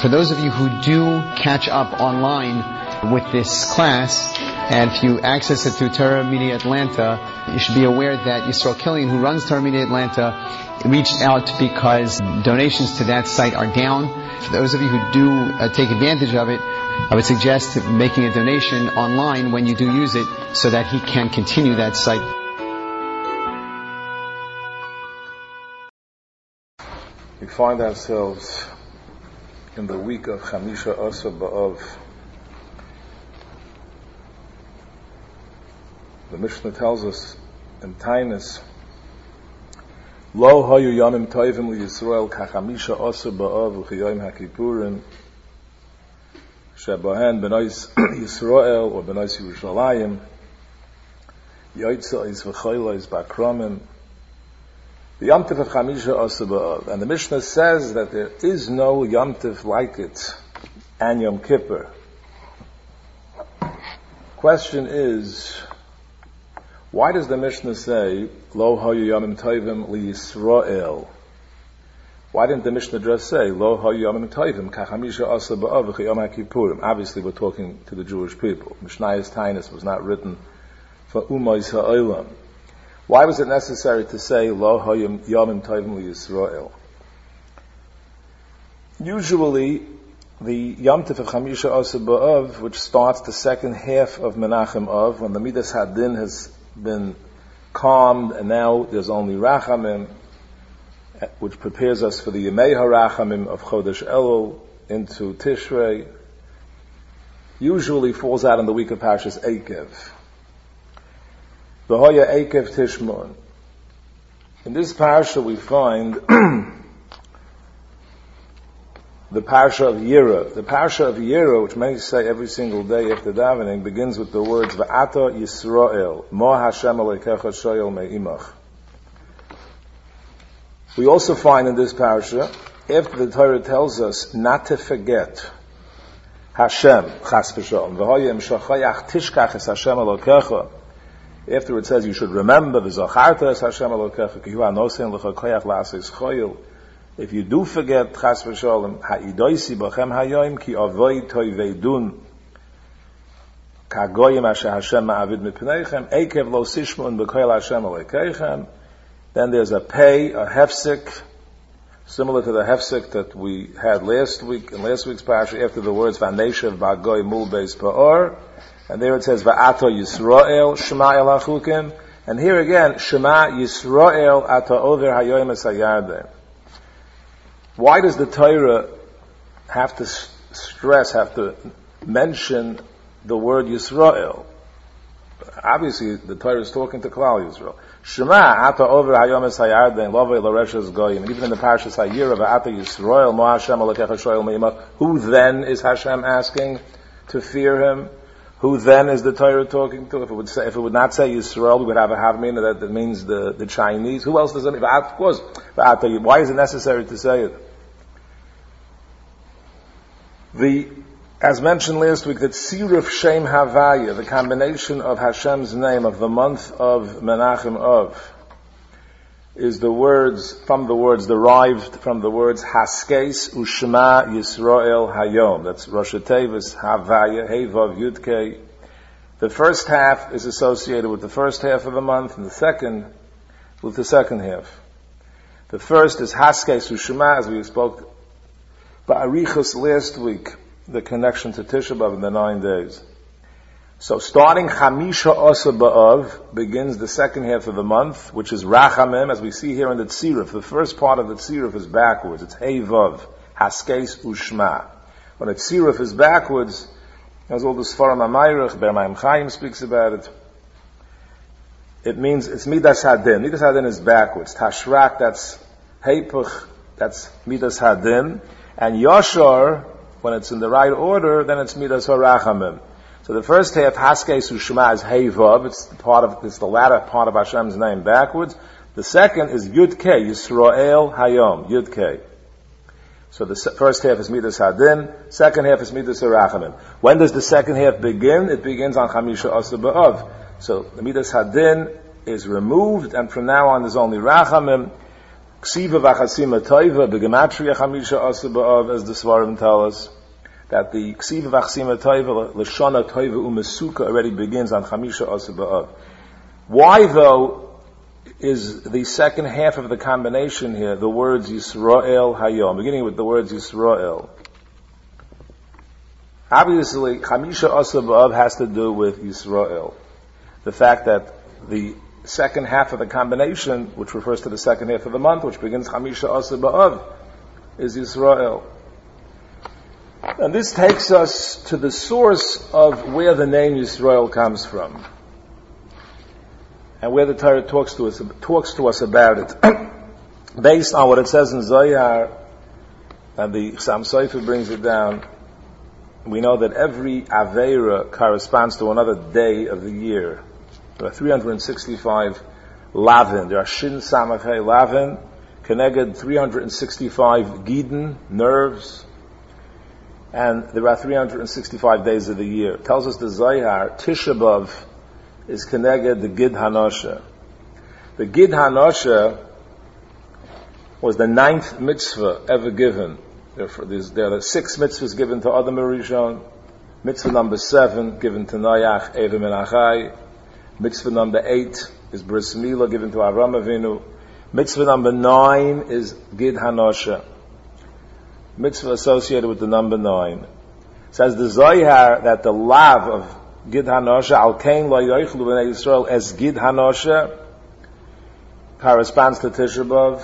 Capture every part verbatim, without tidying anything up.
For those of you who do catch up online with this class, and if you access it through Torah Media Atlanta, you should be aware that Yisrael Killian, who runs Torah Media Atlanta, reached out because donations to that site are down. For those of you who do uh, take advantage of it, I would suggest making a donation online when you do use it so that he can continue that site. We find ourselves in the week of Chamisha Asar B'Av. The Mishnah tells us in Tainus, Lo hayu yamim toivim li Yisrael kachamisha Asar B'Av u'chiyayim haKippurim shebahen b'nois Yisrael or b'nois Yerushalayim yotzais v'choylos b'akramim. The Yom Tov of Chamisha Asar B'Av. And the Mishnah says that there is no Yom Tov like it, and Yom Kippur. Question is, why does the Mishnah say, Lo hayu yamim tovim li Yisrael? Why didn't the Mishnah just say, Lo hayu yamim tovim ka Chamisha Asar B'Av v'chiyom HaKippurim? Obviously we're talking to the Jewish people. Mishnayos Tainus was not written for Umayis Ha'olam. Why was it necessary to say, Lo hayim yamim tovim li Yisrael? Usually, the Yom Tov of Chamisha Asar B'Av, which starts the second half of Menachem Av, when the Midas Hadin has been calmed, and now there's only Rachamim, which prepares us for the Yemei HaRachamim of Chodesh Elul into Tishrei, usually falls out in the week of Parshas Eikev. V'hoya Eikev Tishmon. In this parsha we find the parsha of Yira. The parsha of Yira, which many say every single day after davening, begins with the words V'ata Yisrael, Mo Hashem Elokecha Shoyel Me'imach. We also find in this parsha, after the Torah tells us not to forget Hashem, Chas V'Shalom, V'hoya Im Shachayach Tishkach Es Hashem Elokecha. After it says you should remember v'zacharta es Hashem Elokecha ki hu anosein lecha koyach la'aseis choyel. If you do forget chas v'sholem ha'idoisi b'chem hayoim ki avoy toiveidun ka'goyim asher Hashem ma'avid mipneichem eikev lo sishmun b'koyel Hashem Elokechem. Then there's a pay, a hefsek, similar to the hefsek that we had last week in last week's parasha after the words v'aneshev ba'goy mul beis pa'or. And there it says, Va'ata Yisrael, Shema El HaChukim. And here again, Shema Yisrael, Ata Over Hayoim Es HaYarden. Why does the Torah have to stress, have to mention the word Yisrael? Obviously, the Torah is talking to Klal Yisrael. Shema Ata Over Hayoim Es HaYarden, Lovei L'Reshes Goyim. Even in the Parashas Hayira, Va'ata Yisrael, Mo Hashem Elokecha Shoyel Me'imach. Who then is Hashem asking to fear him? Who then is the Torah talking to? If it would say, if it would not say Yisrael, we would have a havmina that, that means the, the Chinese. Who else does it mean? Of course. Why is it necessary to say it? The, as mentioned last week, that Siruf Shem Havaya, the combination of Hashem's name of the month of Menachem Av, is the words, from the words derived from the words Haskes Ushma Yisrael Hayom. That's Rosh Tevis Havaya Hevav Yudkei. The first half is associated with the first half of the month, and the second with the second half. The first is Haskes Ushma, as we spoke Ba'arichos last week, the connection to Tisha B'Av in the nine days. So starting Chamisha Asar B'Av begins the second half of the month, which is Rachamim, as we see here in the Tziruf. The first part of the Tziruf is backwards. It's Hey Vav, Haskes Ushma. When the Tziruf is backwards, as all the Sfarim HaMayrich, Ber Maim Chaim speaks about it, it means it's Midas Hadin. Midas Hadin is backwards. Tashrak, that's Heipuch, that's Midas Hadin. And Yashar, when it's in the right order, then it's Midas HaRachamim. So the first half, Haskes Ushma, is Hey Vav. It's the part of, it's the latter part of Hashem's name backwards. The second is Yud Kei, Yisrael Hayom, Yud Kei. So the first half is Midas Hadin, second half is Midas HaRachamim. When does the second half begin? It begins on Chamisha Asar B'Av. So the Midas Hadin is removed, and from now on there's only Rachamim. Ksiva v'chasima toiva b'gematria chamisha asa ba'av, as the Svarim tell us, that the Ksiva v'chasima toiva, l'shana toiva u'mesuka, already begins on chamisha asa ba'av. Why, though, is the second half of the combination here, the words Yisrael Hayom, beginning with the words Yisrael? Obviously, chamisha asa ba'av has to do with Yisrael. The fact that the second half of the combination, which refers to the second half of the month, which begins Chamisha Asa B'Av, is Yisrael. And this takes us to the source of where the name Yisrael comes from, and where the Torah talks to us talks to us about it, based on what it says in Zohar, and the Chassam Sofer brings it down. We know that every Aveira corresponds to another day of the year. There are three hundred sixty-five lavin. There are shin samachay lavin, connected three hundred sixty-five gidin, nerves, and there are three hundred sixty-five days of the year. It tells us the Zohar, Tisha B'Av is connected the Gid Hanosha. The Gid Hanosha was the ninth mitzvah ever given. There are the six mitzvahs given to Adam Rishon. Mitzvah number seven given to Noach, Evim and Achai. Mitzvah number eight is Bris Milah given to Avram Avinu. Mitzvah number nine is Gid Hanosha. Mitzvah associated with the number nine. It says the Zohar that the lav of Gid Hanosha, Al Kain Lo Yoichlu B'nei Yisrael, as Gid Hanosha, corresponds to Tisha B'Av.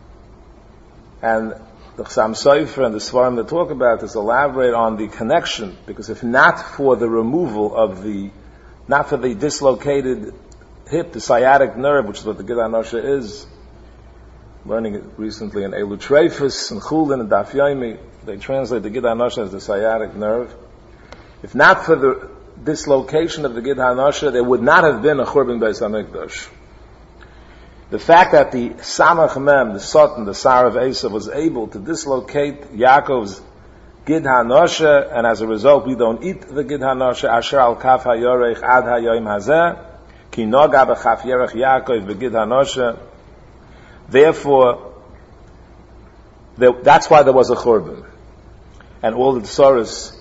And the Chassam Sofer and the Svarim that talk about this elaborate on the connection, because if not for the removal of the, not for the dislocated hip, the sciatic nerve, which is what the Gid Hanosha is, learning it recently in Elu Treifus and Chulin and Daf Yomi, they translate the Gid Hanosha as the sciatic nerve. If not for the dislocation of the Gid Hanosha, there would not have been a Churban Beis HaMikdash. The fact that the Samach Mem, the Satan, the Sar of Esav, was able to dislocate Yaakov's Gid Hanosha, and as a result we don't eat the Gid Hanosha, Asher al Kaf HaYorech Ad HaYoim Hazeh, Ki Noga B'Chaf Yerech Yaakov B'Gid Hanosha. Therefore, there, that's why there was a Churban. And all the tzoros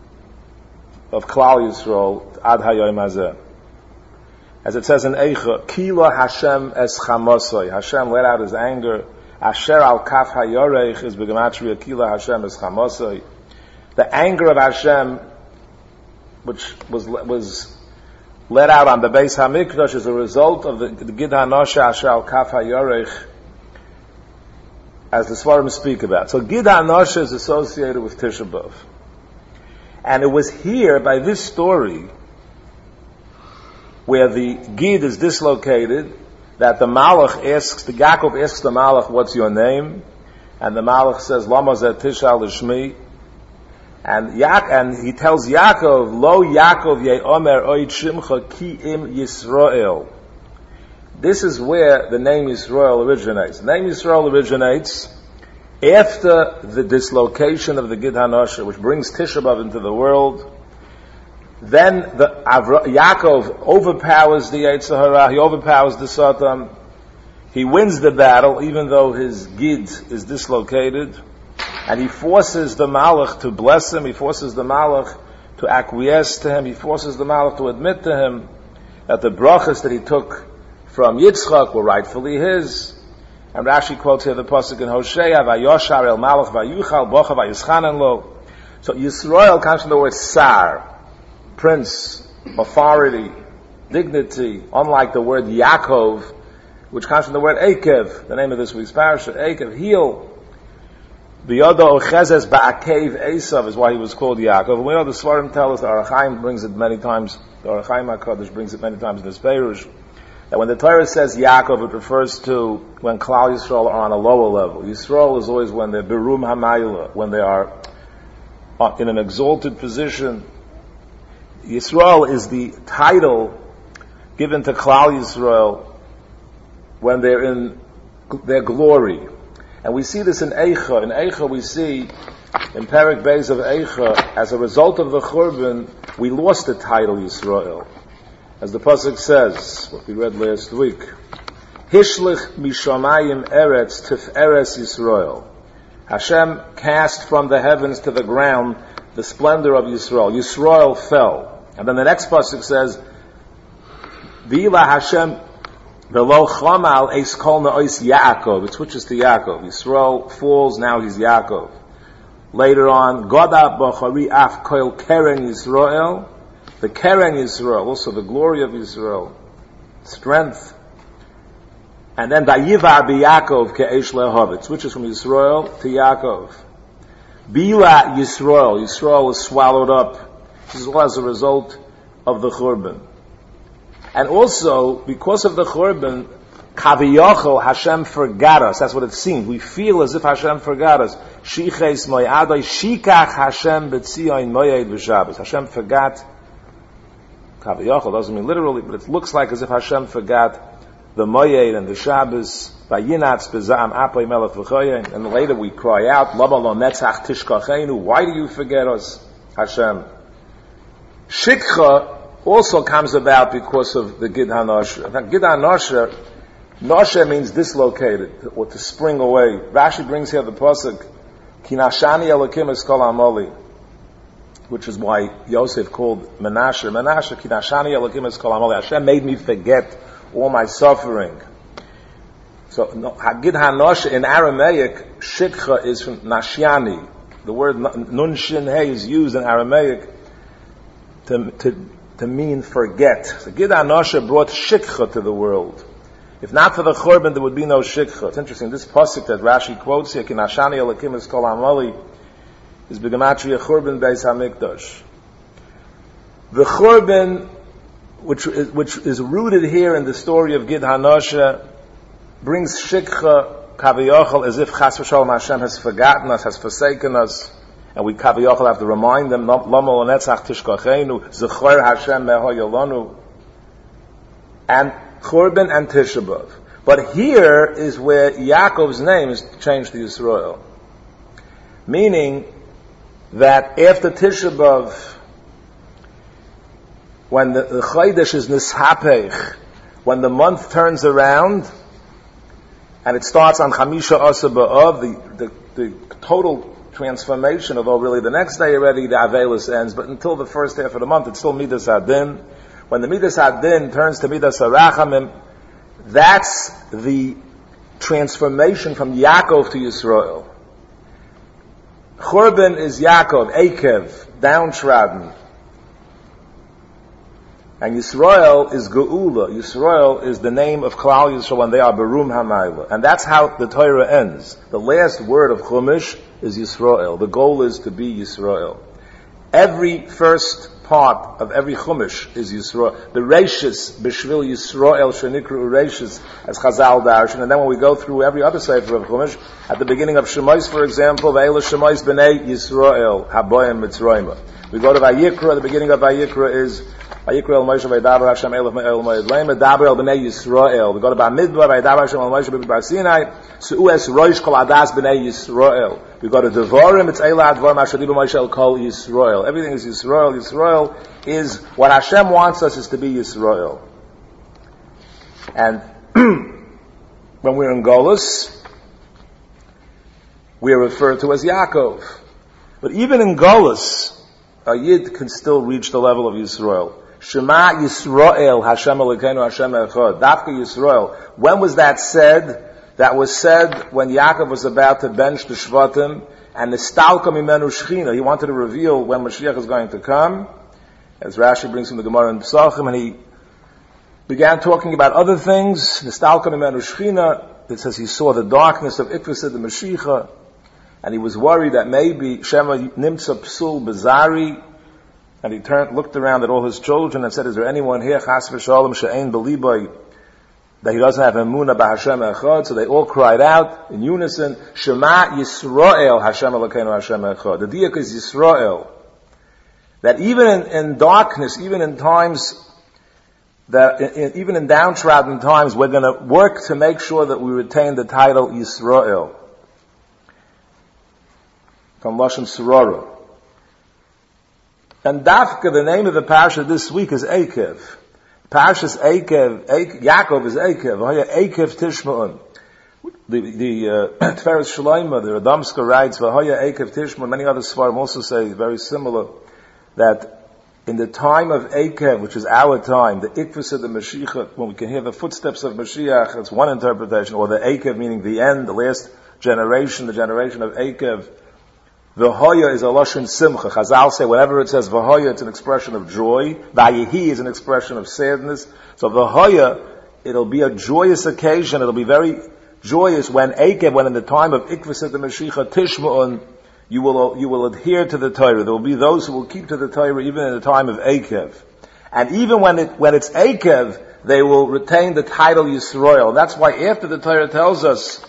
of Klal Yisrael, Ad HaYoim Hazeh. As it says in Eicha, Kila Hashem es chamosoi. Hashem let out his anger. Asher al kaf hayorech is b'gematria Kila Hashem es chamosoi. The anger of Hashem, which was was let out on the Beis Hamikdash, is a result of the, the Gid Hanosha Asher al kaf hayorech, as the Svarim speak about. So Gid Hanosha is associated with Tisha B'Av, and it was here by this story, where the Gid is dislocated, that the Malach asks, the Yaakov asks the Malach, what's your name? And the Malach says, Lama zeh tishal l'shmi. And, ya- and he tells Yaakov, Lo Yaakov ye'omer oid shimcha ki im Yisrael. This is where the name Yisrael originates. The name Yisrael originates after the dislocation of the Gid Hanosha, which brings Tisha B'Av into the world. Then the Avra, Yaakov overpowers the Yetzer Hara, he overpowers the Satan, he wins the battle even though his Gid is dislocated, and he forces the Malach to bless him, he forces the Malach to acquiesce to him, he forces the Malach to admit to him that the brachas that he took from Yitzchak were rightfully his. And Rashi quotes here the pasuk in Hosea, Vayoshar el Malach vayuchal bocha vayischanan lo. So Yisrael comes from the word Sar, prince, authority, dignity, unlike the word Yaakov, which comes from the word Ekev, the name of this week's parasha, Ekev, heel. B'yodo ochezes ba'akev Esav is why he was called Yaakov. And we know the Svarim tell us, the Orach Chaim brings it many times, the Orach Chaim HaKadosh brings it many times in this Perush, that when the Torah says Yaakov, it refers to when Klal Yisrael are on a lower level. Yisrael is always when they're Berum HaMayla, when they are in an exalted position. Yisrael is the title given to Klal Yisrael when they're in their glory. And we see this in Eicha. In Eicha we see, in Perek Beis of Eicha, as a result of the Churban, we lost the title Yisrael. As the Pasuk says, what we read last week, Hishlich mishamayim eretz tif'eres Yisrael. Hashem cast from the heavens to the ground the splendor of Yisrael. Yisrael fell. And then the next pasuk says, V'ila Hashem v'lo chamal eis kol na'ois Yaakov. It switches to Yaakov. Yisrael falls, now he's Yaakov. Later on, Goda b'chari af koil keren Yisrael. The keren Yisrael, also the glory of Yisrael. Strength. And then Vayivar b'Yaakov ke'esh lehav. It switches from Yisrael to Yaakov. Bila Yisrael. Yisrael was swallowed up. This is all as a result of the Churban. And also, because of the Churban, Kaviyachol, Hashem forgot us. That's what it seems. We feel as if Hashem forgot us. Shiches mo'adai, shikach Hashem b'tzion mo'ed v'shabbos. Hashem forgot. Kaviyachol doesn't mean literally, but it looks like as if Hashem forgot the mo'ed and the Shabbos. Vayinatz b'za'am apay melech v'choyen. And later we cry out, Lama lo netzach tishkachenu. Why do you forget us, Hashem? Shikcha also comes about because of the Gid HaNosher. Now, Gid HaNosher, Nosher means dislocated, or to spring away. Rashi brings here the pasuk, Ki nashani Elokim es kol amoli, which is why Yosef called Menashe, Menashe, Ki nashani Elokim es kol amoli. Hashem made me forget all my suffering. So, Gid HaNosher, in Aramaic, Shikcha is from Nashiani. The word Nun Shin He is used in Aramaic to, to to mean forget. So Gid HaNosher brought shikcha to the world. If not for the Churban, there would be no shikcha. It's interesting, this pasuk that Rashi quotes here, Ki nashani Elokim es kol amali, is b'gematria Churban Beis HaMikdash. The Churban, which is, which is rooted here in the story of Gid HaNosher, brings shikcha, kaviyachol, as if chas v'shalom Hashem has forgotten us, has forsaken us. And we kaviyachol have to remind them, Lama lo netzach tishkachenu, zechor Hashem meho yolonu, and Churban and Tisha B'Av. But here is where Yaakov's name is changed to Yisrael. Meaning that after Tisha B'Av, when the, the Chodesh is Nishapech, when the month turns around, and it starts on Chamisha Asa B'Av, the, the, the total transformation, although really the next day already the Avelis ends, but until the first half of the month it's still Midas Adin. When the Midas Adin turns to Midas Arachamim, that's the transformation from Yaakov to Yisrael. Churban is Yaakov, Akev, downtrodden. And Yisrael is Geula. Yisrael is the name of Klal Yisrael when they are Berum Hamayla. And that's how the Torah ends. The last word of Chumash is Yisrael. The goal is to be Yisrael. Every first part of every Chumash is Yisrael. The Reishis, B'Shvil Yisrael, Shenikru Reishis, as Chazal Darshan. And then when we go through every other sefer of Chumash, at the beginning of Shemais, for example, Ve'ela Shemais B'nei Yisrael, Haboyim Mitzrayim. We go to Vayikra, the beginning of Vayikra is Vayikra el Moshe Vaydaber Hashem Elef El Moed Leim Daber El Bnei Yisrael. We go to Bamidbar Vaydaber Hashem El Moshe B'Bar Sinai Su'es Roish Kol Adas Bnei Yisrael. We go to Devarim, it's Eila Advar Mashadiba Moshe El Kol Yisrael. Everything is Yisrael. Yisrael is what Hashem wants us is to be Yisrael. And when we're in Golus, we are referred to as Yaakov. But even in Golus, a Yid can still reach the level of Yisrael. Shema Yisrael, Hashem Elokeinu, Hashem Echad. Dafka Yisrael. When was that said? That was said when Yaakov was about to bench the Shvatim, and the Stalka Mimenu Shechina. He wanted to reveal when Mashiach is going to come, as Rashi brings from the Gemara in Pesachim, and he began talking about other things. The Stalka Mimenu Shechina, it says he saw the darkness of Ikvasa the Mashiach, and he was worried that maybe Shema Nimtza Psul Bezari, and he turned, looked around at all his children and said, is there anyone here, Chas v'Shalom, She'ein B'Libai, that he doesn't have Emunah B'Hashem Echad? So they all cried out in unison, Shema Yisrael, Hashem Elokeinu, Hashem Echad. The diak is Yisrael. That even in, in darkness, even in times, that in, even in downtrodden times, we're going to work to make sure that we retain the title Yisrael. From Lashon Sorora. And Dafka, the name of the parasha this week is Akev. Parshas Eikev, Eikev, Yaakov is Eikev. V'haya Eikev Tishma'un. The, the, uh, Tferes Shlomo, the Radomska writes, V'haya Eikev Tishma'un. Many other Svarim also say very similar, that in the time of Eikev, which is our time, the Ikvus of the Mashiach, when we can hear the footsteps of Mashiach, it's one interpretation, or the Eikev meaning the end, the last generation, the generation of Eikev. V'hoya is a lashon simcha. Chazal say whenever it says v'hoya, it's an expression of joy. Vayehi is an expression of sadness. So v'hoya, it'll be a joyous occasion. It'll be very joyous when Eikev, when in the time of Ikvus of the Mashiach, Tishma'un, you will you will adhere to the Torah. There will be those who will keep to the Torah even in the time of Eikev. And even when it when it's Eikev, they will retain the title Yisroel. That's why after the Torah tells us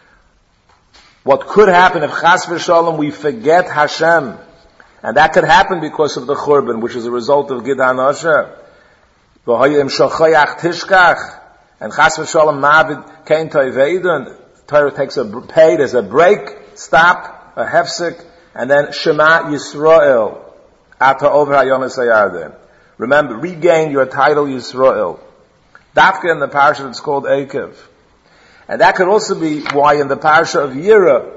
what could happen if Chas v'Shalom we forget Hashem, and that could happen because of the Churban, which is a result of Gid HaNasha. V'hoyim shochayach tishkach, and Chas v'Shalom Mavid kein toiveidun. Torah takes a pay, there's a break, stop, a hefsek, and then Shema Yisrael, Ata over Hayom Esayarden. Remember, regain your title Yisrael. Dafka in the parasha it's called Eikev. And that could also be why in the parasha of Yira,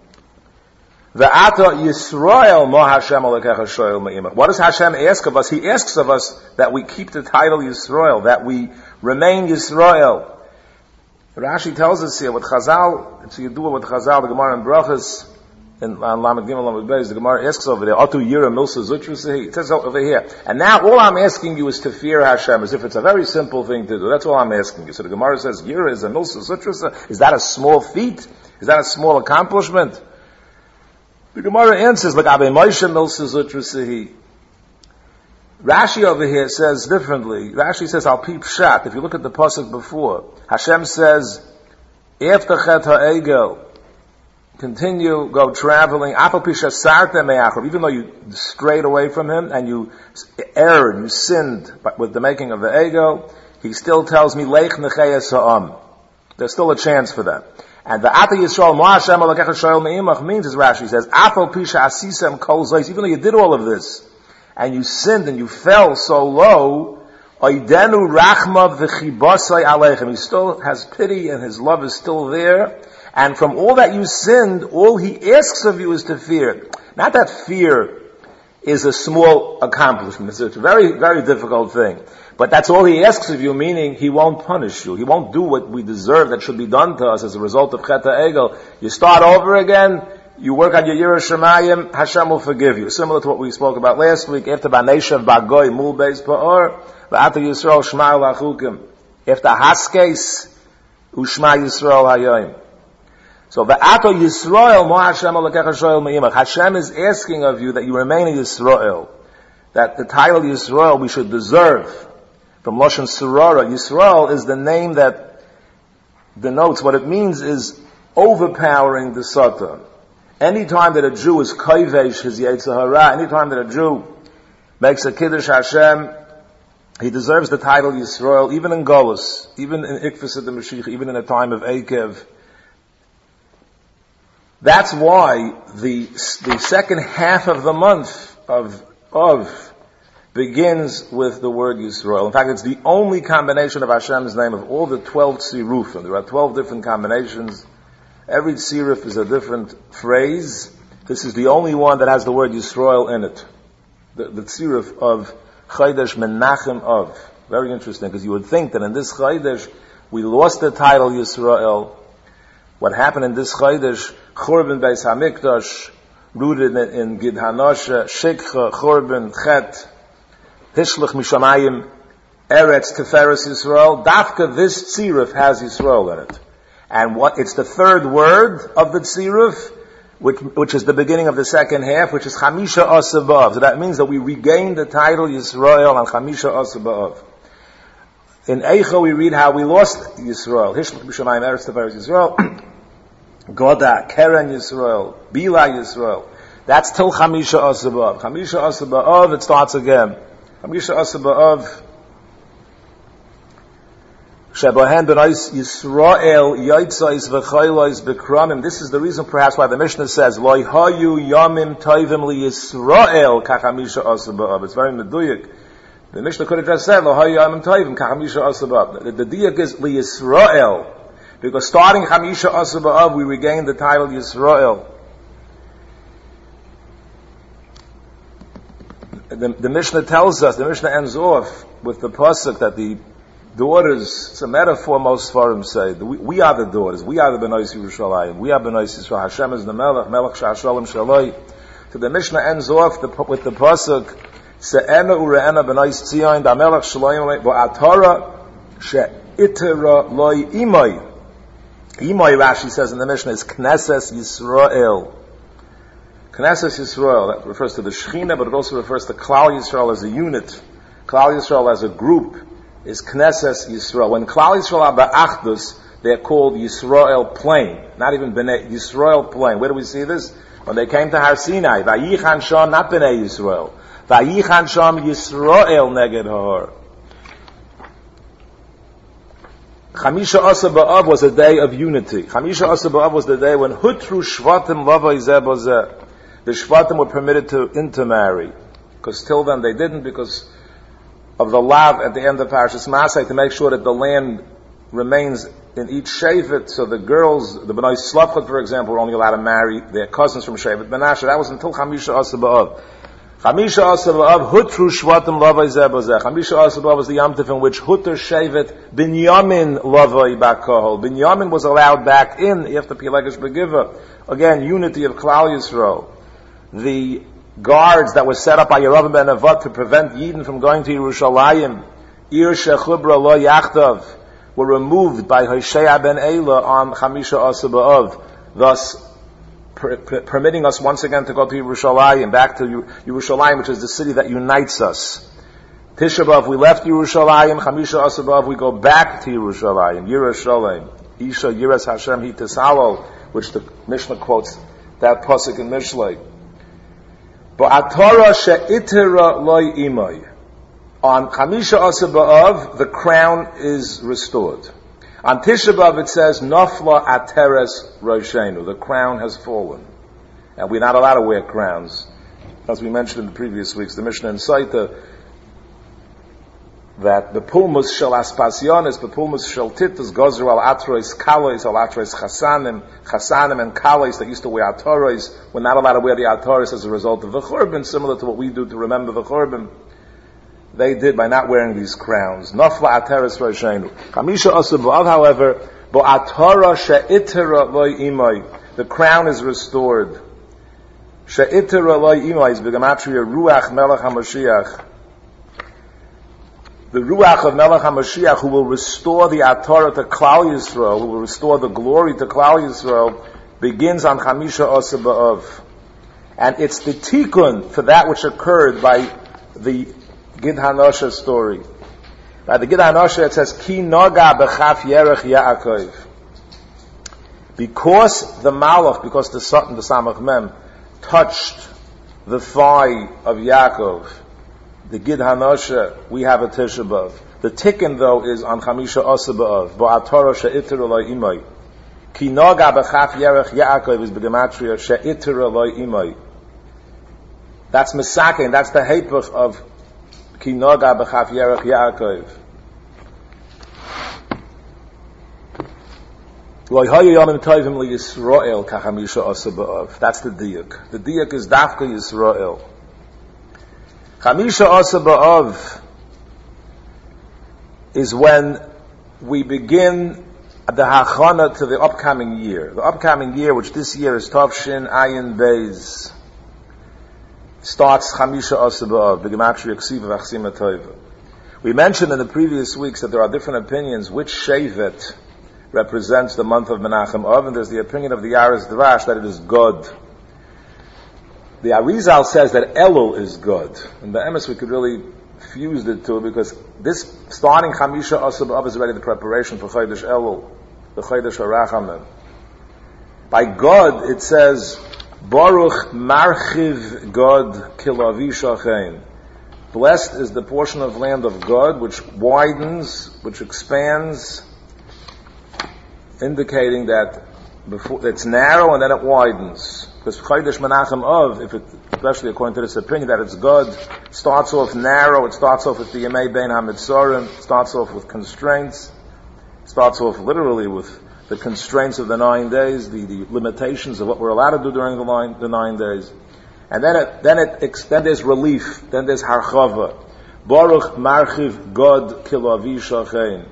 the Ata Yisrael Mo Hashem Alekecha Shoyel Me'imach. What does Hashem ask of us? He asks of us that we keep the title Yisrael, that we remain Yisrael. Rashi tells us here, with Chazal, it's Yidua with Chazal, the Gemara in Brachas, in Lamed Gimel Lamed Beis, the Gemara asks over there, Atu Yira Milsa Zutrasehi. It says over here. And now all I'm asking you is to fear Hashem, as if it's a very simple thing to do. That's all I'm asking you. So the Gemara says, Yira is a Milsa Zutrase. Is that a small feat? Is that a small accomplishment? The Gemara answers, like Abe Moshe Milsa Zutrasehi. Rashi over here says differently. Rashi says, Al Pi Pshat. If you look at the pasuk before, Hashem says, After Chet HaEgel, continue, go traveling, even though you strayed away from him and you erred, you sinned with the making of the ego, he still tells me, Leich Nechayas Ha'am. There's still a chance for that. And the Ata Yisrael Mo Hashem Alekecha Shoyel Me'imach means, as Rashi says, Afal Pisha Asisem Kol Zeis, even though you did all of this, and you sinned and you fell so low, Oidenu Rachma V'chibasai Aleichem. He still has pity and his love is still there. And from all that you sinned, all he asks of you is to fear. Not that fear is a small accomplishment. It's a very, very difficult thing. But that's all he asks of you, meaning he won't punish you. He won't do what we deserve that should be done to us as a result of Chet HaEgel. You start over again, you work on your Yirah Shemayim, Hashem will forgive you. Similar to what we spoke about last week, after Baneshav Bagoy, Mul Beis Pa'or, V'ata Yisrael Shema Lachukim. After Haskes, Ushma Yisrael Hayoim. So, V'ato Yisrael Mo Hashem Alekecha Shoyel Me'imach. Hashem is asking of you that you remain in Yisrael. That the title Yisrael we should deserve. From Lashon Surara. Yisrael is the name that denotes, what it means is overpowering the Satan. Anytime that a Jew is Kaivesh, his Yetzer Hara, anytime that a Jew makes a Kiddush Hashem, he deserves the title Yisrael, even in Golus, even in Ikvus of the Mashiach, even in a time of Eikev. That's why the the second half of the month of of begins with the word Yisrael. In fact, it's the only combination of Hashem's name of all the twelve tzirufim. There are twelve different combinations. Every tziruf is a different phrase. This is the only one that has the word Yisrael in it. The, the tziruf of Chodesh Menachem Av. Very interesting, because you would think that in this Chodesh we lost the title Yisrael. What happened in this Chodesh, Churban Beis HaMikdash, rooted in, in Gid HaNasha, Shekha, Churban, Chet, Hishlach Mishamayim, Eretz, Teferes Yisrael. Dafka, this tziruf has Yisrael in it. And what, it's the third word of the tziruf, which, which is the beginning of the second half, which is Chamisha Asa B'Av. So that means that we regain the title Yisrael on Chamisha Asa B'Av. In Eicha we read how we lost Yisrael. Hishlach Mishamayim, Eretz, Teferes Yisrael. Goda, Keren Yisrael, Bila Yisrael. That's till Chamisha Asa B'Av. Chamisha Asa B'Av, it starts again. Chamisha Asa B'Av. Shebohen B'Nais Yisrael Yotzais V'Chaylois B'Kramim. This is the reason perhaps why the Mishnah says, Loi Hayu Yamim Toivim Li Yisrael Kachamisha Asa B'Av. It's very meduyik The Mishnah could have just said, Lo hayu yamim tovim ka chamisha asar b'av. The, the diak is li Yisrael, because starting chamisha asar b'av, we regain the title Yisrael. The, the Mishnah tells us, the Mishnah ends off with the pasuk that the daughters, it's a metaphor most Sfarim say, we, we are the daughters, we are the Benois Yerushalayim, we are Benois Yisrael, Hashem is the Melech, Melech Sha'ashalim Shaloi. So the Mishnah ends off the, with the pasuk, Se'ena ure'ena Benois Tzion, da Melech Shalayim, bo'atara she'itera loi imoi. Imoi, Rashi says in the Mishnah, is Knesses Yisrael. Knesses Yisrael, that refers to the Shechina, but it also refers to Klal Yisrael as a unit. Klal Yisrael as a group is Knesses Yisrael. When Klal Yisrael are ba'achdus, they're called Yisrael plain. Not even Bnei, Yisrael plain. Where do we see this? When they came to Har Sinai, Vayichan Sham, not Bnei Yisrael. Vayichan Sham Yisrael neged Har. Chamisha Asar B'Av was a day of unity. Chamisha Asar B'Av was the day when Hutru Shvatim Lavai Zeh B'Zeh. The Shvatim were permitted to intermarry. Because till then they didn't, because of the lav at the end of Parashas Masai, to make sure that the land remains in each Shevet. So the girls, the Bnei Slavchot, for example, were only allowed to marry their cousins from Shevet Menashe. That was until Chamisha Asar B'Av. Chamisha Asar B'Av, Hutru Shvatim Lavai Zeh B'Zeh. Chamisha Asar B'Av was the Yom Tov in which Hutter Shevet Binyamin Lavai B'Kohol. Binyamin was allowed back in after Pilegesh Begiva. Again, unity of Klal Yisrael. The guards that were set up by Yeravim ben Nevat to prevent Yidden from going to Yerushalayim, Ir Shechubra Lo Yachtav, were removed by Hoshea ben Eila on Chamisha Asar B'Av, thus per- per- permitting us once again to go to Yerushalayim, back to Yerushalayim, which is the city that unites us. Tisha B'Av, we left Yerushalayim, Chamisha Asar B'Av, we go back to Yerushalayim, Yerushalayim. Isha Yiras Hashem Hi Tesalo, which the Mishnah quotes that pasuk in Mishlei. Ba'atara she'itera loy imay. On Chamisha Asar B'Av, the crown is restored. On Tisha B'Av it says, Nafla ateres roshenu. The crown has fallen. And we're not allowed to wear crowns. As we mentioned in the previous weeks, the Mishnah in Saita, that the pulmus shel aspasionis, the pulmus shel titus, gozer al atrois kalois, al atrois chasanim, chasanim and kalois that used to wear atoros, were not allowed to wear the atoros as a result of the churban, similar to what we do to remember the churban. They did by not wearing these crowns. Nafla ateres roshenu. Chamisha Asar B'Av, however, bo atara she'itera loy imay. The crown is restored. She'itera loy imay is b'gematria ruach melech hamashiach. The Ruach of Melech HaMashiach, who will restore the Atorah to Klal Yisrael, who will restore the glory to Klal Yisrael, begins on Chamisha Asar B'Av. And it's the tikkun for that which occurred by the Gid HaNosha story. By the Gid HaNosha it says, Ki noga b'chaf yerech Yaakov. Because the Malach, because the Satan, the Samach Mem, touched the thigh of Yaakov, the Gid HaNosha, we have a Tisha B'Av. The tikkun, though, is on Chamisha Asar B'Av. Bo'atara she'itera lo imay. Ki noga b'chaf yerech Yaakov is b'gematria she'itera lo imay. That's Mesakein, that's the Hepech of Ki noga b'chaf yerech Yaakov. Lo hayu yamim tovim li Yisrael ka Chamisha Asar B'Av. That's the diak. The diak is Dafka Yisrael. Chamisha Asar B'Av is when we begin the hachana to the upcoming year. The upcoming year, which this year is Tavshin Ayin Beis, starts Chamisha Asar B'Av, the Gematria Ksiva V'Achsima Tova. We mentioned in the previous weeks that there are different opinions which Shevet represents the month of Menachem Av, and there's the opinion of the Yaris Dvash that it is God. The Arizal says that Elul is good. In the Emes we could really fuse it to it, because this starting Chamisha Asar B'Av is already the preparation for Chodesh Elul, the Chodesh HaRachamim. By God it says, Baruch Marchiv God Kilavi Shachein. Blessed is the portion of land of God which widens, which expands, indicating that before it's narrow and then it widens. Because Chodesh Menachem Av, if it, especially according to this opinion, that it's good, starts off narrow, it starts off with the Yemei Bein HaMitzorim, it starts off with constraints, it starts off literally with the constraints of the nine days, the, the limitations of what we're allowed to do during the nine, the nine days. And then it, then it, then there's relief, then there's Harchava. Baruch Marchiv God Kilavi Shachein.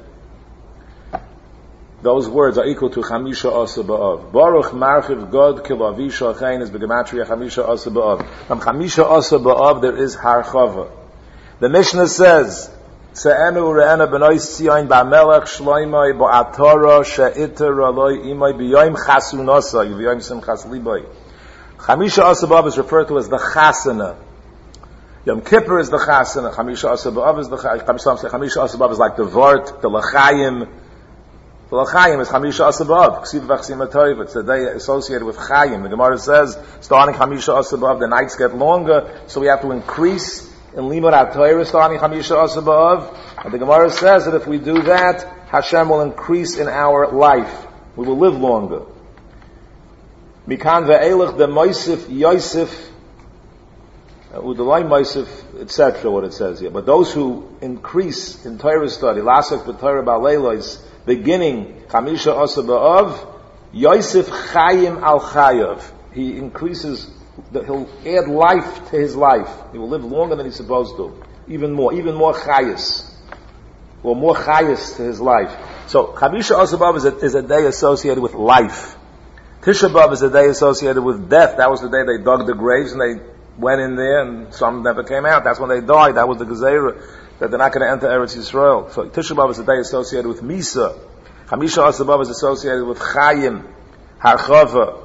Those words are equal to Chamisha Asa B'Av. Baruch Marchiv God Kilavi Shachein is B'Gematria Chamisha Asa B'Av. From Chamisha Asa B'Av there is Harchava. The Mishnah says, Se'enu re'ena b'noi Tzion ba'melech shloimai ba'atara she'iter aloi imai b'yoim chasunasa b'yoim simchas libay. Chamisha Asa B'Av is referred to as the chasana. Yom Kippur is the chasana. Chamisha Asa B'Av is the chasana. Chamisha Asa B'Av is like the vart, the lachayim. The lachayim is Chamisha Asa B'Av. Ksiv v'chsim atayv. It's a day associated with chayim. The Gemara says, starting Chamisha Asa B'Av, the nights get longer, so we have to increase in Limud HaTorah starting Chamisha Asa B'Av. And the Gemara says that if we do that, Hashem will increase in our life. We will live longer. Mikan ve'elech de Moisif Yosef Udalai Moisif, et cetera. What it says here. But those who increase in Torah study, Lasek b'Torah ba'leilos, beginning Chamisha Asa B'Av, Yosef Chayim al Chayav. He increases, he'll add life to his life. He will live longer than he's supposed to. Even more, even more chayis. Or more chayis to his life. So, Chamisha Asa B'Av is a, is a day associated with life. Tisha B'Av is a day associated with death. That was the day they dug the graves and they went in there and some never came out. That's when they died. That was the Gezerah, that they're not going to enter Eretz Yisrael. So Tisha B'Av is a day associated with Misa. Chamisha Asa B'Av is associated with Chayim, Harchava.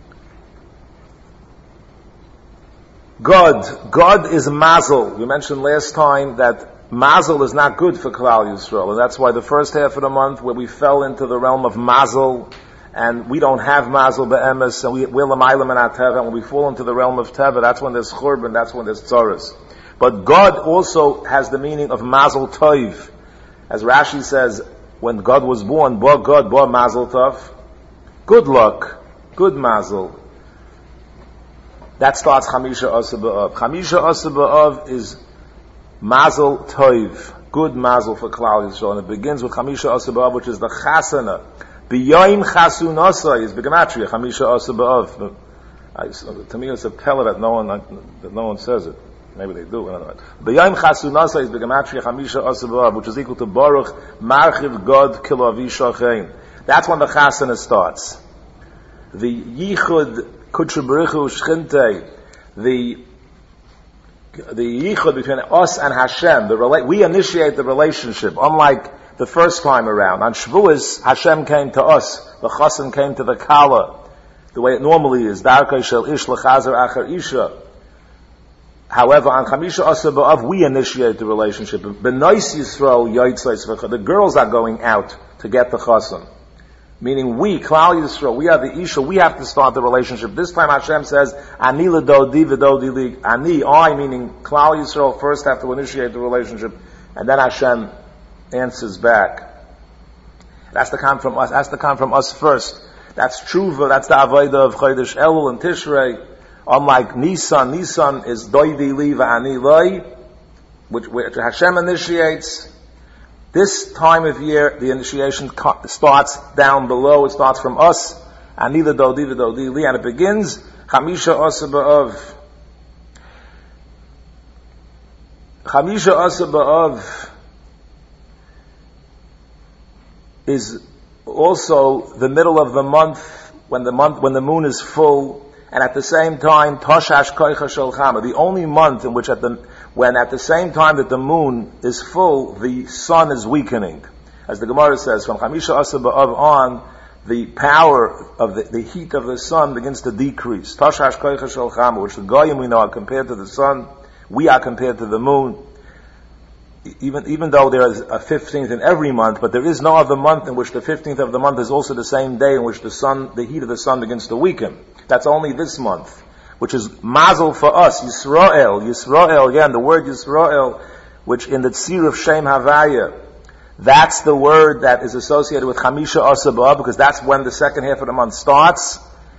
God. God is Mazel. We mentioned last time that Mazel is not good for Klal Yisrael. And that's why the first half of the month where we fell into the realm of Mazel, and we don't have Mazel Be'emes, and we, we're L'maylam and Ateva, and when we fall into the realm of Teva, that's when there's Churban, that's when there's Tzoros. But God also has the meaning of Mazel Tov. As Rashi says, when God was born, Bo God, Bo Mazel Tov. Good luck, good Mazel. That starts Chamisha Asa B'Av. Chamisha Asa B'Av is Mazel Tov, good Mazel for Klal Yisrael, and it begins with Chamisha Asa B'Av, which is the Chasana. B'yoim chasunasa is B'gematria, Chamisha Asa B'Av. To me it's a pella that no one, that no one says it. Maybe they do. B'yoim chasunasa is B'gematria, Chamisha Asa B'Av, which is equal to Baruch Marchiv God Kilavi Shachein. That's when the Chasana starts. The Yichud Kutsha B'richu Shchinte, the the Yichud between us and Hashem, the rela- we initiate the relationship, unlike the first time around. On Shavuos, Hashem came to us, the Chassan came to the Kala, the way it normally is. Darkei shel ish lechazer acher isha. However, on Chamisha Asa B'Av, we initiate the relationship. B'nois Yisrael yotzei tzvecha. The girls are going out to get the Chassan. Meaning we, Klal Yisrael, we are the Isha, we have to start the relationship. This time Hashem says, Ani l'dodi v'dodi li. Ani, I, meaning Klal Yisrael first have to initiate the relationship, and then Hashem answers back. That's to come from us. That's to come from us first. That's Tshuva. That's the Avodah of Chodesh Elul and Tishrei. Unlike Nisan, Nisan is Doidi Li v'Ani Loi, which, which Hashem initiates. This time of year, the initiation starts down below. It starts from us. Ani l'dodi v'dodi li, and it begins Chamisha Asa B'Av. Chamisha Asa B'Av is also the middle of the month, when the month, when the moon is full, and at the same time, Toshash Koicha Shel Chama, the only month in which at the, when at the same time that the moon is full, the sun is weakening. As the Gemara says, from Chamisha Asa B'Av on, the power of the, the heat of the sun begins to decrease. Toshash Koicha Shel Chama, which the Goyim we know are compared to the sun, we are compared to the moon. Even, even though there is a fifteenth in every month, but there is no other month in which the fifteenth of the month is also the same day in which the sun, the heat of the sun begins to weaken. That's only this month, which is Mazel for us, Yisrael. Yisrael, again, the word Yisrael, which in the Tzir of Shem Havaya, that's the word that is associated with Chamisha Asa B'Av, because that's when the second half of the month starts,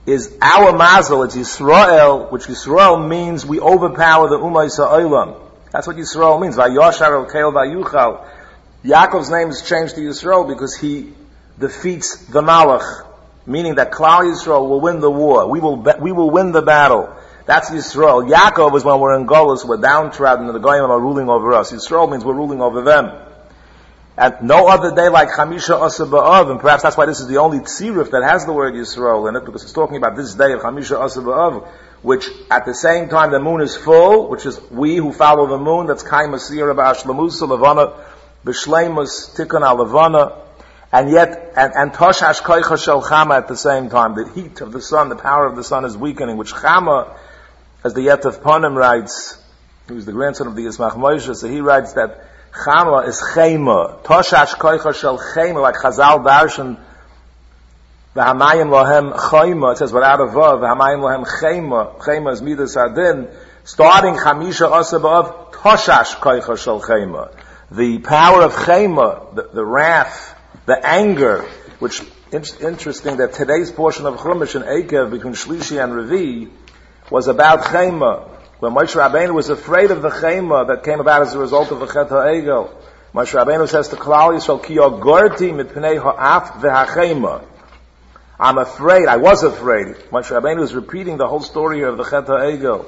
is our mazel. It's Yisrael, which Yisrael means we overpower the Ummah Ha'olam. That's what Yisrael means. Vayashar el Keil Vayuchal. Yaakov's name is changed to Yisrael because he defeats the Malach, meaning that Klal Yisrael will win the war. We will be, we will win the battle. That's Yisrael. Yaakov is when we're in Golus, we're downtrodden, and the Goyim are ruling over us. Yisrael means we're ruling over them. And no other day like Chamisha Asa B'Av, and perhaps that's why this is the only tziruf that has the word Yisrael in it, because it's talking about this day of Chamisha Asa B'Av, which at the same time the moon is full, which is we who follow the moon, that's Kaim Asira B'Ashlamusa Levana B'Shleimus Tikkun Al-Levana, and yet, and, and Toshash Koicha Shel Chama at the same time. The heat of the sun, the power of the sun is weakening, which Chama, as the Yetef Panim writes, he was the grandson of the Yismach Moshe, so he writes that Chama is Chema. Toshash Koicha Shel Chema, like Chazal Darshan, V'hamayim lohem chayma, it says without a vav, V'hamayim lohem chayma, chayma is midas adin, starting Chamisha Asa B'Av, Toshash Koicha Shel Chema. The power of chayma, the, the wrath, the anger, which it's interesting that today's portion of Chumash and Ekev between Shlishi and Revi was about chayma. When Moshe Rabbeinu was afraid of the chayma that came about as a result of the Chet HaEgel, Moshe Rabbeinu says to Klal Yisrael, Ki yogorti mitpnei ha'af v'hachayma. I'm afraid, I was afraid. Moshe Rabbeinu is repeating the whole story here of the Chet HaEgel.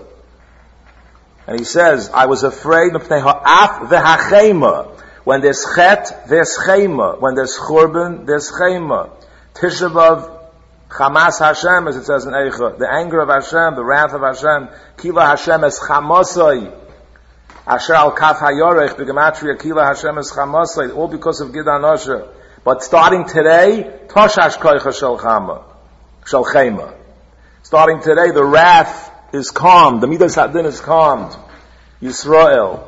And he says, I was afraid mitpnei ha'af v'hachayma. When there's chet, there's chayma. When there's churban, there's chayma. Tisha B'Av, Chamas Hashem, as it says in Eicha, the anger of Hashem, the wrath of Hashem, Kila Hashem es chamasai, Asher al kaf hayorech, the gematria, Kila Hashem es chamasai, all because of Gidan Osher. But starting today, Toshash Koicha Shel Chama, Shel Chayma. Starting today, the wrath is calmed, the Midas Hadin is calmed. Yisrael.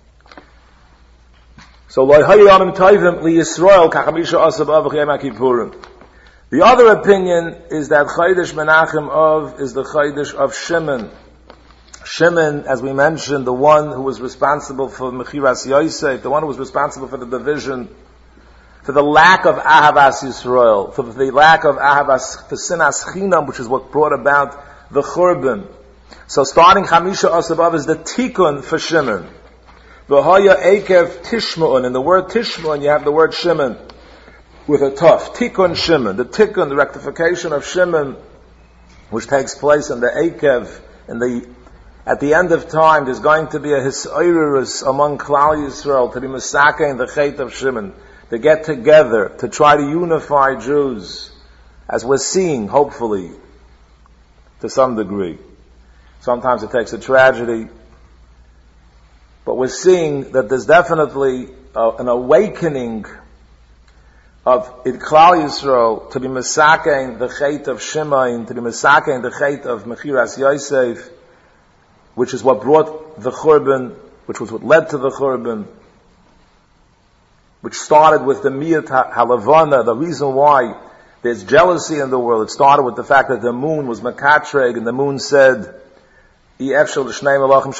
So, Lo Hayamim Toivim Li Yisrael, Kachamisha Asa B'Av V'Chayim HaKippurim. The other opinion is that Chodesh Menachem Av is the Chodesh of Shimon. Shimon, as we mentioned, the one who was responsible for Mechiras Yosef, the one who was responsible for the division, for the lack of Ahavas Yisrael, for the lack of Ahavas, for Sinas Chinam, which is what brought about the Churban. So starting Chamisha Asa B'Av is the Tikkun for Shimon. V'haya Ekev Tishma'un, in the word Tishma'un you have the word Shimon, with a tough. Tikkun Shimon. The Tikkun, the rectification of Shimon, which takes place in the Ekev, in the, at the end of time, there's going to be a Hisoirus among Klal Yisrael, to be Masaka in the Chet of Shimon, to get together, to try to unify Jews, as we're seeing, hopefully, to some degree. Sometimes it takes a tragedy, but we're seeing that there's definitely uh, an awakening of it Klal Yisrael to be Masaka in the Chet of Shimon, to be Masaka in the Chet of Mechiras Yosef, which is what brought the Churban, which was what led to the Churban, which started with the Miyat HaLavana, the reason why there's jealousy in the world. It started with the fact that the moon was Makatreg, and the moon said, so Hashem said,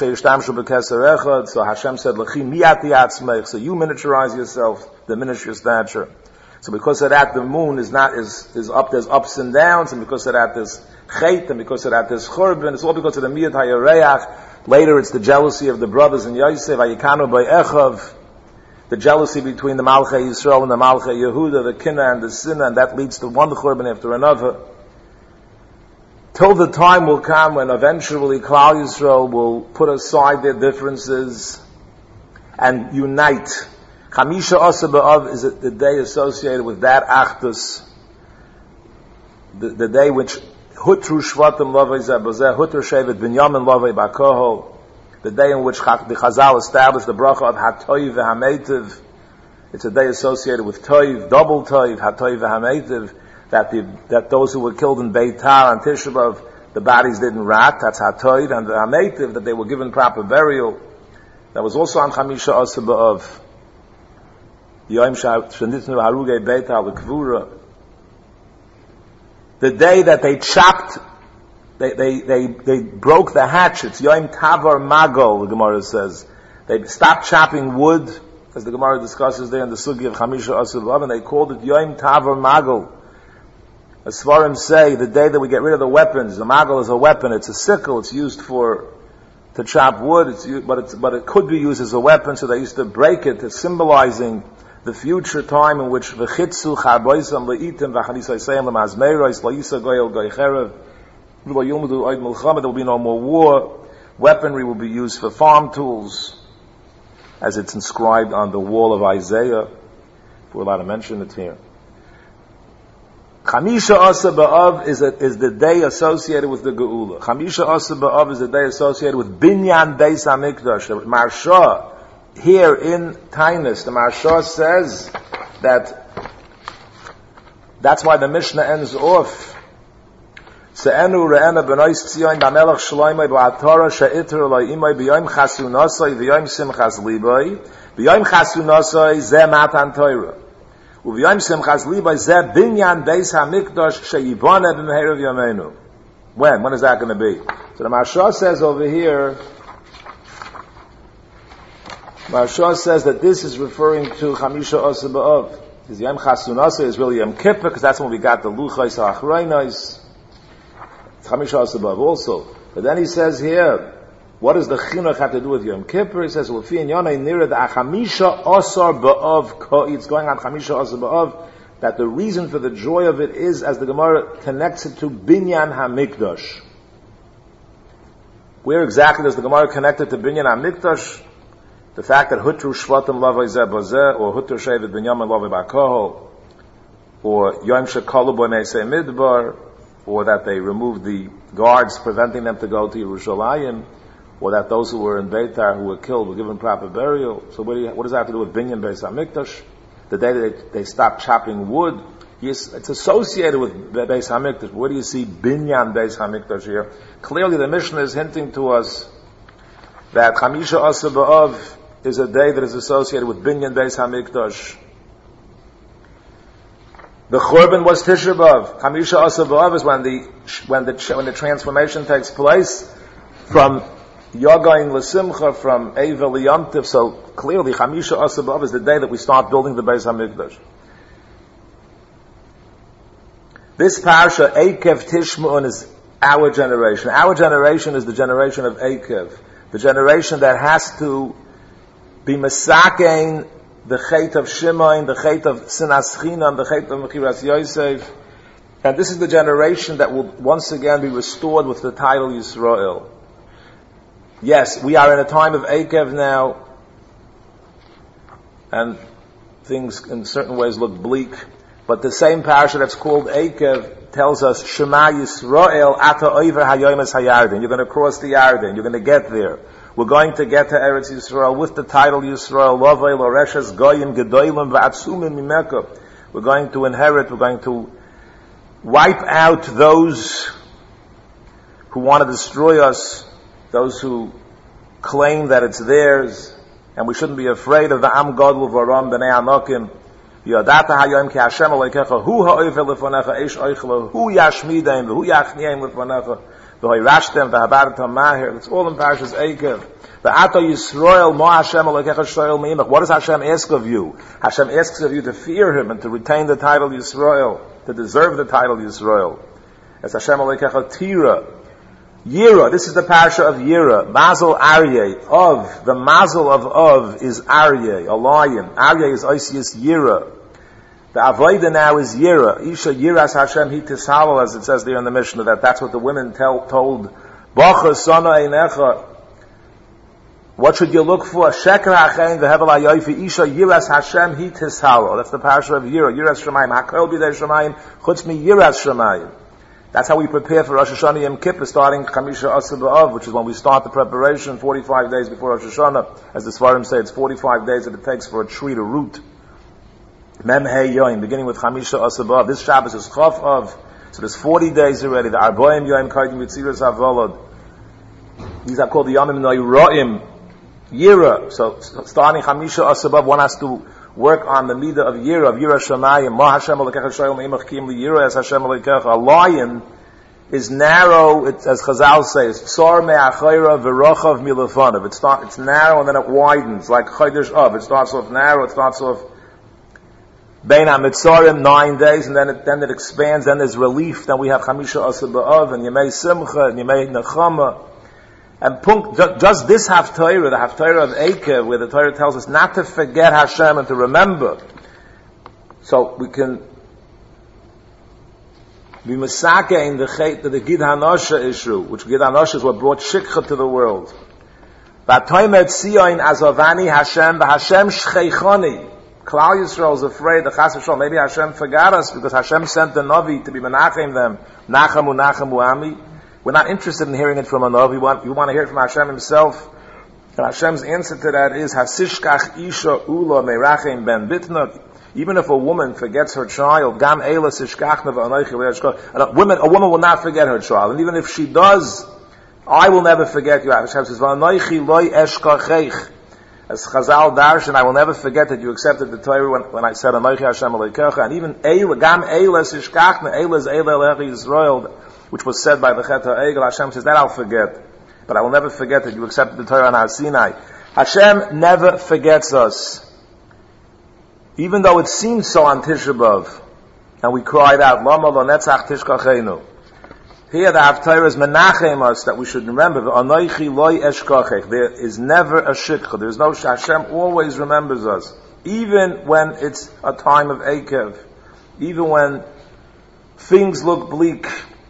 so you miniaturize yourself, diminish your stature. So because of that, the moon is not, is, is up, there's ups and downs, and because of that, there's chait, and because of that, there's churban. It's all because of the miyat hayareach. Later, it's the jealousy of the brothers in Yosef, Ayikanu by Echav, the jealousy between the Malchei Yisrael and the Malchei Yehuda, the Kinna and the Sinna, and that leads to one churban after another. Till the time will come when eventually Klal Yisrael will put aside their differences and unite. Chamisha Asa B'Av is the day associated with that Achdus, the, the day which Hutru Shvatim Lavei Zebazeh, Hutru Shevet Binyamin Lavei Bakoho, the day in which the Chazal established the bracha of HaToiv v'Hametiv. It's a day associated with Toiv, double Toiv, HaToiv v'Hametiv, that the, that those who were killed in Beitar and Tisha B'Av, the bodies didn't rot, that's HaToiv, and the Hametiv, that they were given proper burial. That was also on Chamisha Asa B'Av. The day that they chopped, they, they, they, they broke the hatchets, Yom Tavar Magol, the Gemara says. They stopped chopping wood, as the Gemara discusses there in the Sugi of Chamisha Asa B'Av, and they called it Yom Tavar Magol. as Svarim say, the day that we get rid of the weapons, the magal is a weapon, it's a sickle, it's used for, to chop wood, it's used, but it's, but it could be used as a weapon, so they used to break it, it's symbolizing the future time in which v'chitzu charboisam le'itim v'chanisayseim lemazmeiros la'isa goyel goycherev v'lo yilmudu oid milchama, there will be no more war, weaponry will be used for farm tools, as it's inscribed on the wall of Isaiah, if we're allowed to mention it here. Chamisha Asa B'Av is, a, is the day associated with the Geula. Chamisha Asa B'Av is the day associated with Binyan Beis HaMikdash. The Marsha, here in Tainus, the Marsha says that that's why the Mishnah ends off. Se'enu re'ena b'nois tzion b'melech shloimei b'atara she'iter lo'imei b'yoim chasunasoi v'yoim simchas liboi b'yoim chasunasoi ze matan Torah u'v'yoim simchas liboi ze binyan beis hamikdash she'yivone b'meherev yameinu. When? When is that going to be? So the Marsha says over here, Marsha says that this is referring to Chamisha Asa B'Av. Because Yom Chasunasoi is really Yom Kippur, because that's when we got the Luchos HaAchronos. Chamisha Asa B'Av also. But then he says here, what does the chinuch have to do with Yom Kippur? He says, L'fi Inyonei Nira the Chamisha Asa B'Av Ko'i. It's going on Chamisha Asa B'Av, that the reason for the joy of it is, as the Gemara connects it to Binyan HaMikdash. Where exactly does the Gemara connect it to Binyan HaMikdash? The fact that Hutru Shvatim Lavai Zeh Bazeh, or Hutru Shevet Binyamin Lavai Bakohol, or Yom Shekalu B'nei Sei Midbar, or that they removed the guards preventing them to go to Yerushalayim, or that those who were in Beitar who were killed were given proper burial. So what, do you, what does that have to do with Binyan Beis HaMikdash? The day that they, they stopped chopping wood, yes, it's associated with Beis HaMikdash. Where do you see Binyan Beis HaMikdash here? Clearly the Mishnah is hinting to us that Chamisha Asa B'Av is a day that is associated with Binyan Beis HaMikdash. The Churban was Tisha B'Av. Chamisha Asa B'Av is when the when the when the transformation takes place from Yagain L'Simcha, from Eva L'Yom Tov. So clearly, Chamisha Asa B'Av is the day that we start building the Beis HaMikdash. This parsha, Eikev Tishma'un, is our generation. Our generation is the generation of Eikev, the generation that has to be Mesakein the Chet of Shimon, the Chet of Sinas Chinam, the Chet of Mechiras Yosef. And this is the generation that will once again be restored with the title Yisrael. Yes, we are in a time of Eikev now, and things in certain ways look bleak, but the same parasha that's called Eikev tells us, Shema Yisrael ata oiver hayomes hayarden. You're going to cross the Yarden, you're going to get there. We're going to get to Eretz Yisrael with the title Yisrael, Lovei Loreshes Goyim Gedolim V'atzumim Mimeka. We're going to inherit, we're going to wipe out those who want to destroy us, those who claim that it's theirs, and we shouldn't be afraid of the Am Gadol V'aram B'nei Anokim. Yadata Hayom Ki Hashem Aleikecha Hu Ha'ofer Lefonecha Eish Oichelo Hu Yashmideim V'Hu Yachniim Lefonecha V'Hoirashtem V'Habartam Mahir. It's all in Parashas Eikev. V'Ato Yisrael Mo Hashem Aleikecha Shoyel Meimach. What does Hashem ask of you? Hashem asks of you to fear Him and to retain the title Yisrael, to deserve the title Yisrael. As Hashem Aleikecha Tira. Yira, this is the parasha of Yira. Mazel Aryeh, of, the mazel of of is Aryeh, a lion. Aryeh is Oisius Yira. The Avodah now is Yira. Isha Yiras Hashem Hi Tishalal, as it says there in the Mishnah, that that's what the women tell, told Bacha Sana Einecha. What should you look for? Sheker Hachein V'Hevel HaYoifi Isha Yiras Hashem Hi Tishalal. That's the parasha of Yira. Yiras Shemayim. Hakol B'dei Shemayim Chutz Mi Yiras Shemayim. That's how we prepare for Rosh Hashanah Yom Kippur, starting Chamisha Asa B'Av, which is when we start the preparation forty-five days before Rosh Hashanah. As the Svarim say, it's forty-five days that it takes for a tree to root. Mem Hey Yoim, beginning with Chamisha Asa B'Av. This Shabbos is Chof Av, so there's forty days already. The Arboim Yoim Kaidim Yitziras Havolod. These are called the Yomim Noiraim Yira. So starting Chamisha Asa B'Av, one has to work on the midah of Yira, of Yira Shemayim. Ma Hashem Alekecha Shoyel Meimach Kim Li Yira as Hashem Alekecha. A lion is narrow, it's, as Chazal says, Tsar Me'achayra V'rochav Milefonav. It's not, it's narrow and then it widens, like Chodesh Av. It starts off narrow, it starts off Bein HaMitzorim, nine days, and then it, then it expands, then there's relief, then we have Chamisha Asar B'Av, and Yemei Simcha, and Yemei Nechama. And punk, just this Haftarah, the Haftarah of Eikev, where the Torah tells us not to forget Hashem and to remember. So we can be Masake in the Chet, the Gid HaNosha issue, which Gid HaNosha is what brought Shikha to the world. V'atoimet Tzion Azovani Hashem, v'Hashem Shcheichoni. Klal Yisrael is afraid, the Chas V'Shalom, maybe Hashem forgot us because Hashem sent the Navi to be Menachem them. Nachamu Nachamu Ami. We're not interested in hearing it from a Navi. We want, we want to hear it from Hashem himself. And Hashem's answer to that is, Hasishkach Isha Ula Merachem Ben Bitna. Even if a woman forgets her child, Gam Eila Sishkachna V'Anoichi Le'eshkach. A woman, a woman will not forget her child. And even if she does, I will never forget you. Hashem says, V'Anoichi Loi Eshkacheich. As Chazal Darshan, I will never forget that you accepted the Torah when, when I said, Anoichi Hashem Aleikecha. And even Eila, Gam Eila Sishkachna, Eila is Eila Elechi Yisrael, which was said by the Chet HaEgel. Hashem says, that I'll forget. But I will never forget that you accepted the Torah on Har Sinai. Hashem never forgets us. Even though it seemed so on Tisha B'Av. And we cried out, Lama lo netzach tishkachenu. Here the Haftarah is menachem us that we should remember, V'anoichi loy eshkachech. There is never a shikha. There is no, Hashem always remembers us. Even when it's a time of Eikev. Even when things look bleak.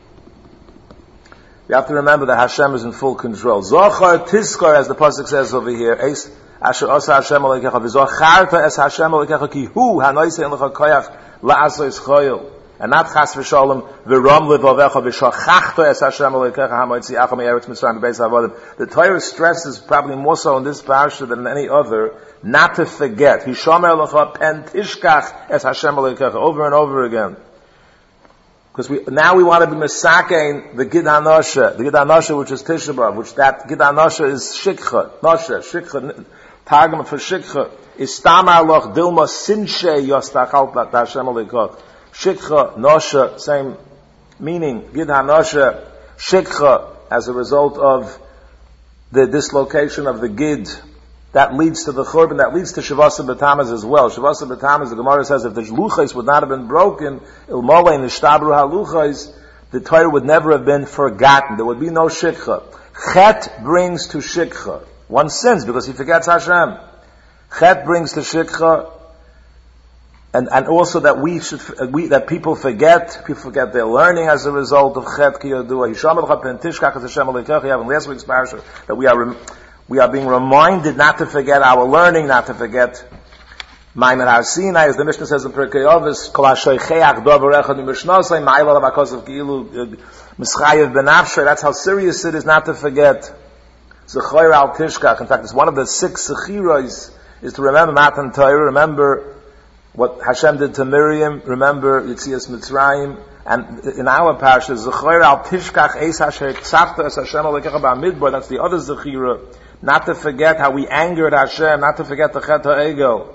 You have to remember that Hashem is in full control. Zochar tiskar, as the pasuk says over here, Asher asa Hashem aleikecha v'zocharta es Hashem aleikecha ki hu hanoisei lecha koyach la'asos choyel, and not chas v'shalom v'ram levavecha v'shachachta es Hashem aleikecha hamoitzi acha me'eretz Mitzrayim b'beis havodim. The Torah stresses probably more so in this parasha than any other not to forget. Hishomer lecha pen tishkach es Hashem aleikecha, over and over again. Because we, now we want to be Mesakein, the Gid HaNosha, the Gid HaNosha which is Tisha B'Av, which that Gid HaNosha is Shikha, Nosha, Shikha, Targum for Shikha, is Tamar Loch Dilma Sinshe Yostachal Hashem Aleikoch. Shikha, Nosha, same meaning, Gid HaNosha, Shikha, as a result of the dislocation of the Gid, that leads to the Churban, that leads to Shavasa B'Tamaz as well. Shavasa B'Tamaz, the Gemara says, if the Luchais would not have been broken, Il Molei Nishtabru HaLuchais, the Torah would never have been forgotten. There would be no Shikha. Chet brings to Shikha. One sins because he forgets Hashem. Chet brings to Shikha, and, and also that we should, we, that people forget, people forget their learning as a result of Chet Ki Yodua. Hisham Elcha Pen Tishkach Es Hashem Aleikecha. We have in last week's parasha that we are, rem- We are being reminded not to forget our learning, not to forget Maimon Har Sinai, as the Mishnah says in Pirkei Avos, Kol HaShoicheach Dover Echad U'Mishnasei, Ma'ilal HaBakos Ki'ilu Mischayev B'Nafshay. That's how serious it is not to forget. Zechoyer Al Tishkach. In fact, it's one of the six Zechiros, is to remember Matan Torah, remember what Hashem did to Miriam, remember Yitzias Mitzrayim, and in our parasha, Zechoyer Al Tishkach Eis Hasher Tzavta Es Hashem Aleikecha Ba'Midbar. That's the other Zechira. Not to forget how we angered Hashem, not to forget the Chet HaEgel,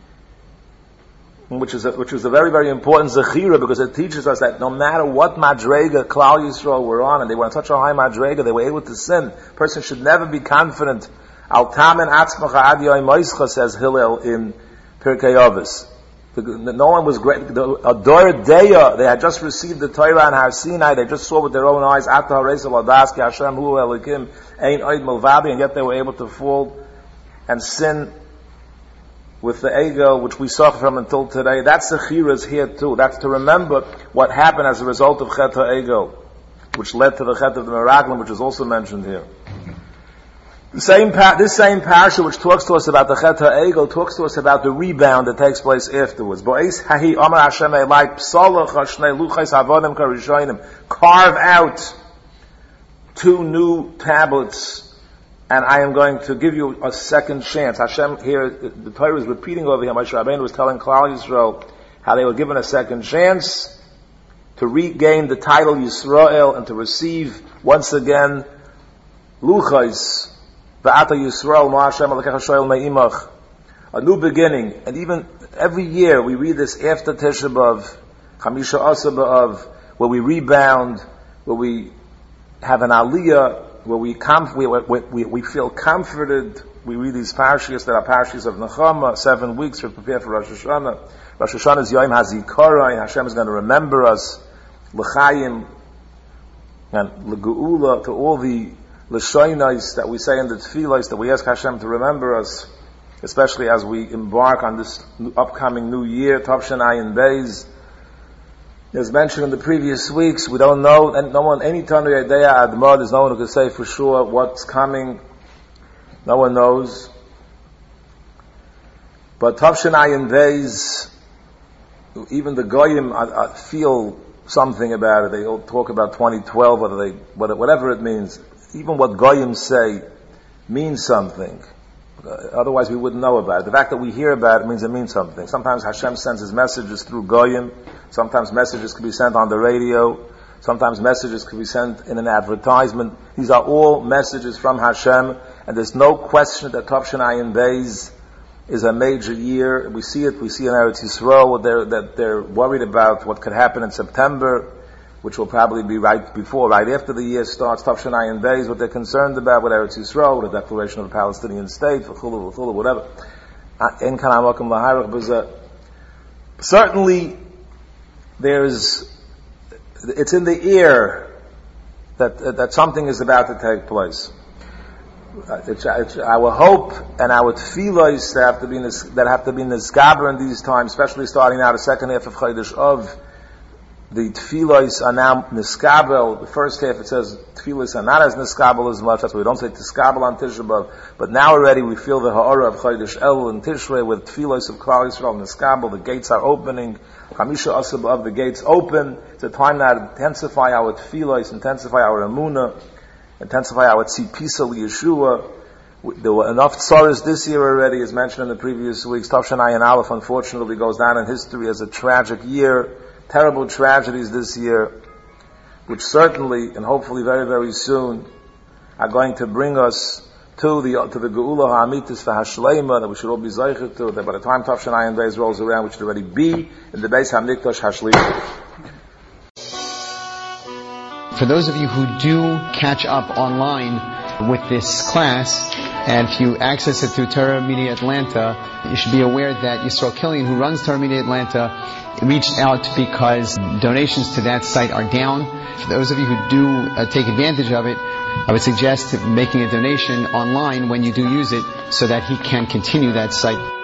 which is a, which was a very, very important Zechira, because it teaches us that no matter what Madrega Klal Yisrael were on, and they were on such a high Madrega, they were able to sin. A person should never be confident. Al Tamen Atzmacha Ad Yoim Moischa, says Hillel in Pirkei Avos. No one was great. Ador Deya, they had just received the Torah on Har Sinai, they just saw with their own eyes, Ata Hareisel Adaski Hashem Hu Elikim, Ein Oid Milvadi, and yet they were able to fall and sin with the ego, which we suffer from until today. That's the Chira is here too. That's to remember what happened as a result of Chet HaEgel, which led to the Chet of the Meraglim, which is also mentioned here. The same, this same parasha which talks to us about the Chet HaEgel talks to us about the rebound that takes place afterwards. Carve out two new tablets, and I am going to give you a second chance. Hashem here, the Torah is repeating over here. Moshe Rabbeinu was telling Klal Yisrael how they were given a second chance to regain the title Yisrael and to receive once again Luchais. A new beginning. And even every year we read this after Tisha B'Av, Chamisha Asa B'Av, where we rebound, where we have an aliyah, where we, comf- we, we, we feel comforted we read these parashiyos that are parashiyos of Nechama, seven weeks to prepare for Rosh Hashanah. Rosh Hashanah is Yom HaZikaron, and Hashem is going to remember us, L'chaim, and L'geula, to all the L'shoinais that we say in the Tefillos, that we ask Hashem to remember us, especially as we embark on this upcoming new year, Tavshin Ayin Beis. As mentioned in the previous weeks, we don't know, and no one, any Tanur Yedea Admah, there's no one who can say for sure what's coming. No one knows. But Tavshin Ayin Beis, even the Goyim I, I feel something about it. They all talk about twenty twelve, whether they, whatever it means. Even what Goyim say means something. Uh, otherwise we wouldn't know about it. The fact that we hear about it means it means something. Sometimes Hashem sends His messages through Goyim. Sometimes messages can be sent on the radio. Sometimes messages can be sent in an advertisement. These are all messages from Hashem, and there's no question that Tavshin Ayin Beis is a major year. We see it, we see in Eretz Yisrael they're, that they're worried about what could happen in September, which will probably be right before, right after the year starts. Tavshin Ayin Beis, what they're concerned about with Eretz Yisrael, with the declaration of a Palestinian state, v'chulu, v'chulu, whatever. En kan hamakom laharach b'zeh. Certainly, there's, it's in the air that that something is about to take place. It's, it's our hope and our tefillos that have to be that have to be nisgaber in these times, especially starting now the second half of Chodesh Av. The tefillos are now niskabel. The first half it says tefillos are not as niskabel as much. That's why we don't say tiskabel on Tisha B'Av. But now already we feel the ha'ara of Chodesh Elul and Tishrei with tefillos of Klal Yisrael niskabel. The gates are opening. Chamisha Asab of the gates open. It's a time now to intensify our tefillos, intensify our emunah, intensify our tzipisa Yeshua. There were enough tzaras this year already, as mentioned in the previous weeks. Tavshin Ayin Aleph unfortunately goes down in history as a tragic year. Terrible tragedies this year, which certainly and hopefully very, very soon are going to bring us to the to the Geula Ha'amitis V'Hashleima that we should all be zeicher to, that by the time Tavshin Ayin Beis rolls around, we should already be in the Beis HaMikdash Hashleima. For those of you who do catch up online with this class, and if you access it through Torah Media Atlanta, you should be aware that Yisrael Killian, who runs Torah Media Atlanta, reached out because donations to that site are down. For those of you who do uh, take advantage of it, I would suggest making a donation online when you do use it so that he can continue that site.